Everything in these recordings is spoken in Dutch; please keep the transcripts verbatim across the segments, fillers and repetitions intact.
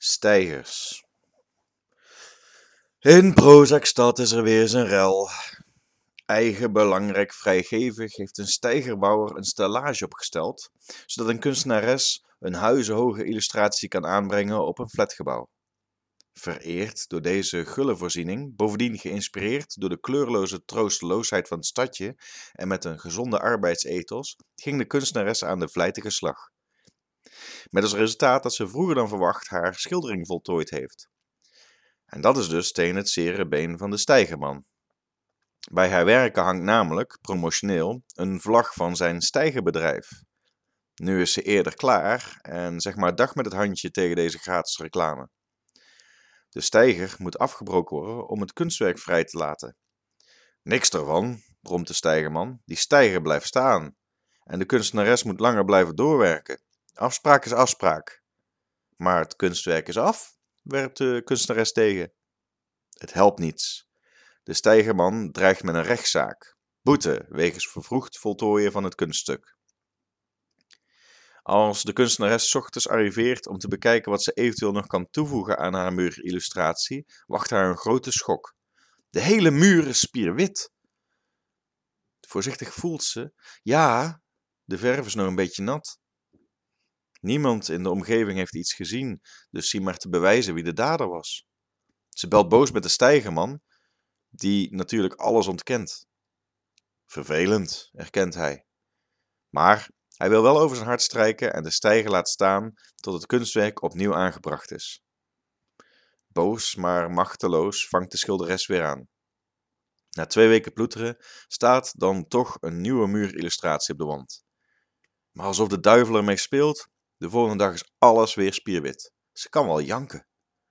Steigers. In Prozacstad is er weer eens een rel. Eigen belangrijk vrijgevig heeft een steigerbouwer een stellage opgesteld, zodat een kunstenares een huizenhoge illustratie kan aanbrengen op een flatgebouw. Vereerd door deze gulle voorziening, bovendien geïnspireerd door de kleurloze troosteloosheid van het stadje en met een gezonde arbeidsethos, ging de kunstenares aan de vlijtige slag. Met als resultaat dat ze vroeger dan verwacht haar schildering voltooid heeft. En dat is dus tegen het zere been van de steigerman. Bij haar werken hangt namelijk, promotioneel, een vlag van zijn steigerbedrijf. Nu is ze eerder klaar en zeg maar dag met het handje tegen deze gratis reclame. De steiger moet afgebroken worden om het kunstwerk vrij te laten. Niks ervan, bromt de steigerman, die steiger blijft staan. En de kunstenares moet langer blijven doorwerken. Afspraak is afspraak. Maar het kunstwerk is af, werpt de kunstenares tegen. Het helpt niets. De steigerman dreigt met een rechtszaak. Boete wegens vervroegd voltooien van het kunststuk. Als de kunstenares 's ochtends arriveert om te bekijken wat ze eventueel nog kan toevoegen aan haar muurillustratie, wacht haar een grote schok. De hele muur is spierwit. Voorzichtig voelt ze, ja, de verf is nog een beetje nat. Niemand in de omgeving heeft iets gezien, dus zie maar te bewijzen wie de dader was. Ze belt boos met de steigerman, die natuurlijk alles ontkent. Vervelend, erkent hij. Maar hij wil wel over zijn hart strijken en de steiger laat staan tot het kunstwerk opnieuw aangebracht is. Boos, maar machteloos vangt de schilderes weer aan. Na twee weken ploeteren staat dan toch een nieuwe muurillustratie op de wand. Maar alsof de duivel ermee speelt, de volgende dag is alles weer spierwit. Ze kan wel janken.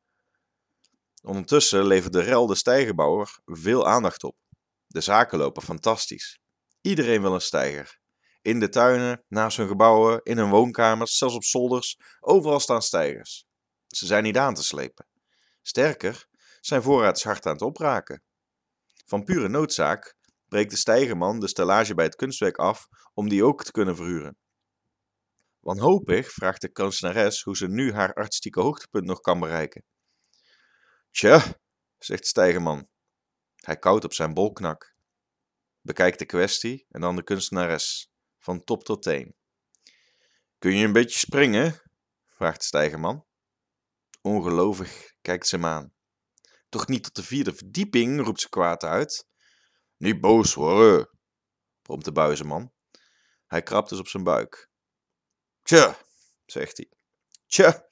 Ondertussen levert de rel de steigerbouwer veel aandacht op. De zaken lopen fantastisch. Iedereen wil een steiger. In de tuinen, naast hun gebouwen, in hun woonkamers, zelfs op zolders, overal staan steigers. Ze zijn niet aan te slepen. Sterker, zijn voorraad is hard aan het opraken. Van pure noodzaak breekt de steigerman de stellage bij het kunstwerk af om die ook te kunnen verhuren. Wanhopig vraagt de kunstenares hoe ze nu haar artistieke hoogtepunt nog kan bereiken. Tja, zegt de steigerman. Hij kauwt op zijn bolknak. Bekijkt de kwestie en dan de kunstenares, van top tot teen. Kun je een beetje springen? Vraagt de steigerman. Ongelovig kijkt ze hem aan. Toch niet tot de vierde verdieping, roept ze kwaad uit. Niet boos worden, bromt de buizenman. Hij krabt dus op zijn buik. Tja, zegt hij. Tja.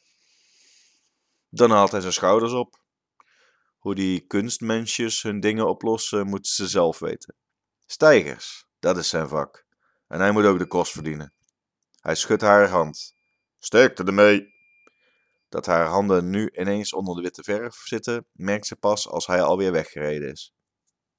Dan haalt hij zijn schouders op. Hoe die kunstmensjes hun dingen oplossen, moeten ze zelf weten. Steigers, dat is zijn vak. En hij moet ook de kost verdienen. Hij schudt haar hand. Sterkte ermee. Dat haar handen nu ineens onder de witte verf zitten, merkt ze pas als hij alweer weggereden is.